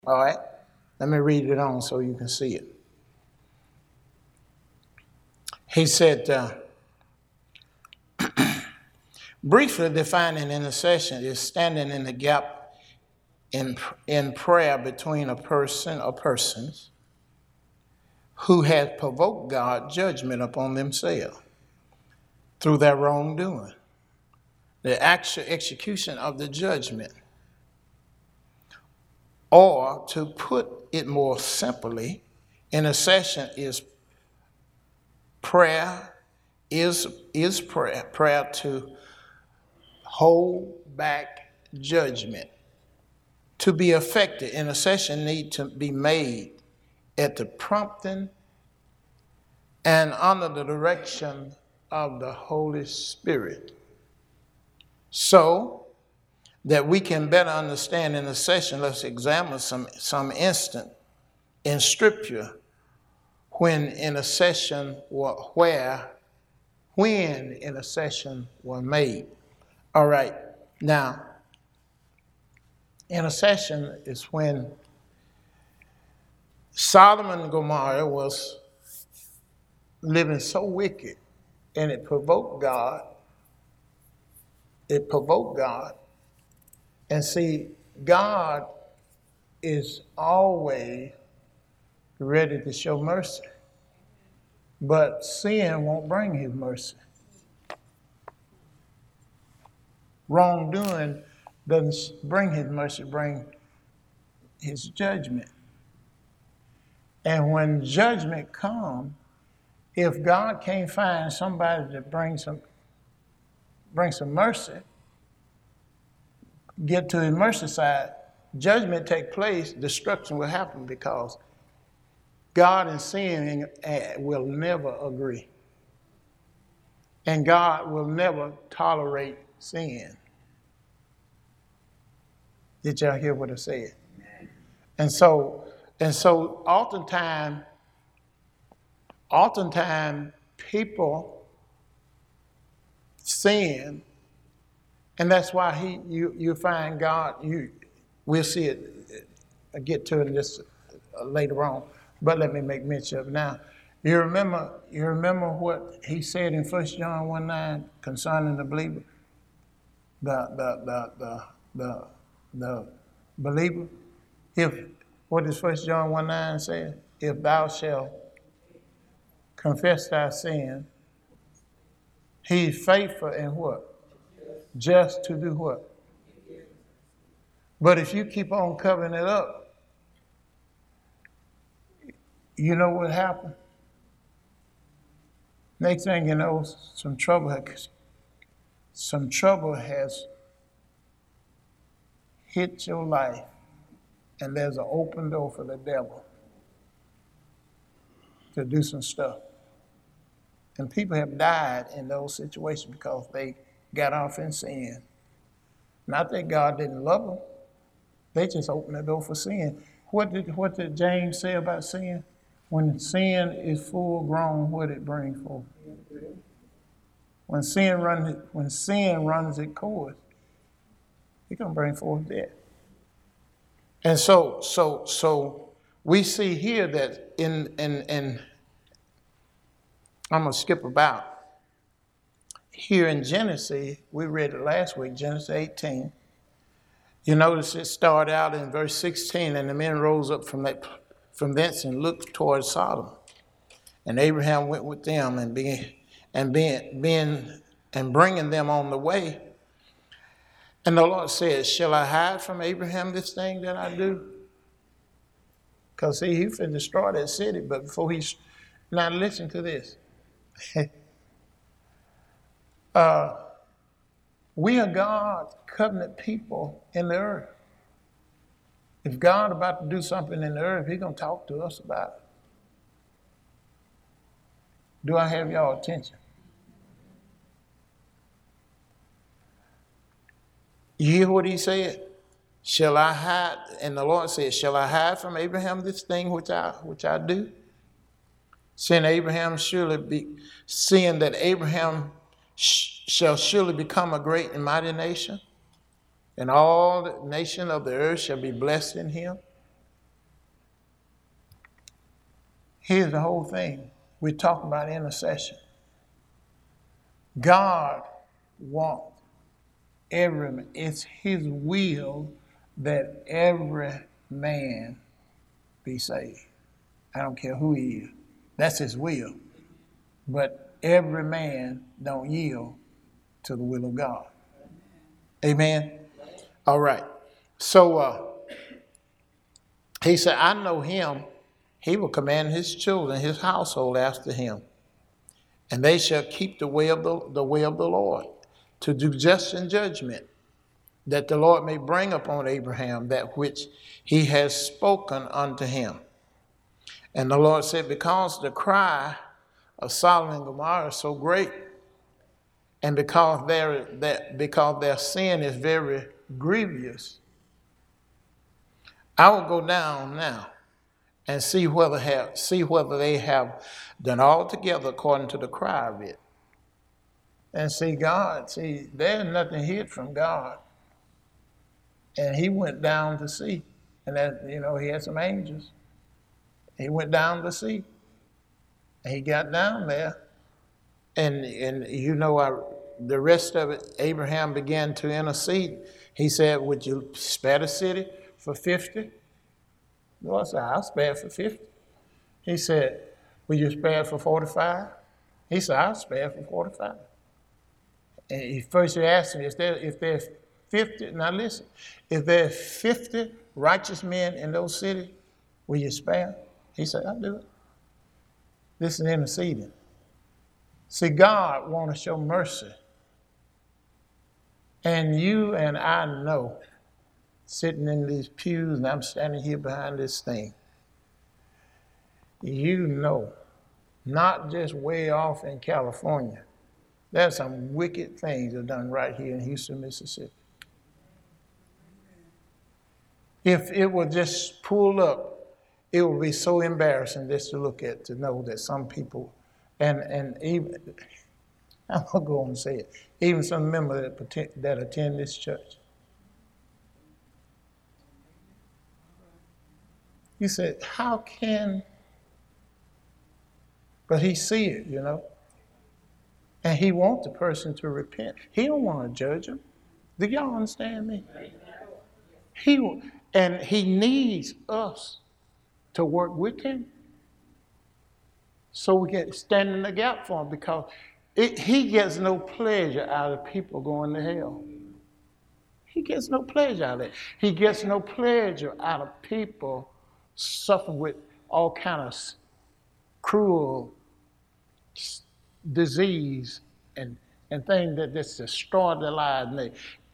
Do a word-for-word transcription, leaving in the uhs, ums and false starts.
All right? Let me read it on so you can see it. He said, uh, briefly defining intercession is standing in the gap in, in prayer between a person or persons who has provoked God's judgment upon themselves through their wrongdoing. The actual execution of the judgment. Or to put it more simply, intercession is prayer, is, is prayer, prayer to hold back judgment. To be effective, intercession need to be made at the prompting and under the direction of the Holy Spirit. So that we can better understand intercession, let's examine some, some instant in Scripture when intercession were, where, when intercession were made. All right, now, intercession is when Sodom and Gomorrah was living so wicked, and it provoked God. It provoked God. And see, God is always ready to show mercy, but sin won't bring his mercy. Wrongdoing doesn't bring his mercy, bring his judgment. And when judgment comes, if God can't find somebody to bring some, bring some mercy, get to his mercy side, judgment take place, destruction will happen, because God and sin will never agree. And God will never tolerate sin. Did y'all hear what I said? And so, and so oftentimes, oftentimes people sin, and that's why he you you find God, you we'll see it, I get to it just later on, but let me make mention of it now. You remember, you remember what he said in First John one nine concerning the believer? The the the the the the believer. If what does First John one nine say? If thou shalt confess thy sin, he's faithful and what? Just to do what? But if you keep on covering it up, you know what happened? Next thing you know, some trouble has, some trouble has hit your life, and there's an open door for the devil to do some stuff. And people have died in those situations because they got off in sin. Not that God didn't love them. They just opened the door for sin. What did, what did James say about sin? When sin is full grown, what it bring forth? When sin runs, when sin runs its course, it's gonna bring forth death. And so, so, so we see here that in in in I'm gonna skip about. Here in Genesis, we read it last week, Genesis eighteen. You notice it started out in verse sixteen, and the men rose up from that from thence and looked toward Sodom. And Abraham went with them, and being and being, being and bringing them on the way. And the Lord said, shall I hide from Abraham this thing that I do? Because see, he finna destroy that city, but before he's now listen to this. uh, we are God's covenant people in the earth. If God about to do something in the earth, he's going to talk to us about it. Do I have y'all attention? You hear what he said? Shall I hide? And the Lord said, shall I hide from Abraham this thing which I which I do? Seeing Abraham surely be, seeing that Abraham sh- shall surely become a great and mighty nation, and all the nation of the earth shall be blessed in him. Here's the whole thing. We're talking about intercession. God wants every, it's his will that every man be saved. I don't care who he is. That's his will. But every man don't yield to the will of God. Amen? All right. So uh, he said, I know him. He will command his children, his household after him. And they shall keep the way of the, the way of the Lord, to do justice and judgment, that the Lord may bring upon Abraham that which he has spoken unto him. And the Lord said, because the cry of Sodom and Gomorrah is so great, and because their, that, because their sin is very grievous, I will go down now and see whether have see whether they have done altogether according to the cry of it. And see, God, see, there's nothing hid from God. And he went down to see. And that, you know, he had some angels. He went down to see. And he got down there. And and you know, I, the rest of it, Abraham began to intercede. He said, would you spare the city for fifty? The Lord said, I'll spare it for fifty. He said, will you spare it for forty-five? He said, I'll spare it for forty-five. And he first he asked me, is there, if there's fifty, now listen, if there's fifty righteous men in those cities, will you spare? He said, I'll do it. This is interceding. See, God wants to show mercy. And you and I know, sitting in these pews, and I'm standing here behind this thing, you know, not just way off in California, there's some wicked things that are done right here in Houston, Mississippi. If it were just pulled up, it would be so embarrassing just to look at, to know that some people, and, and even, I'm going to go on and say it, even some members that, that attend this church. You said, how can, but he see it, you know. And he wants the person to repent. He don't want to judge them. Do y'all understand me? He and he needs us to work with him so we can stand in the gap for him, because it, he gets no pleasure out of people going to hell. He gets no pleasure out of it. He gets no pleasure out of people suffering with all kind of cruel disease and, and things that just destroy their lives.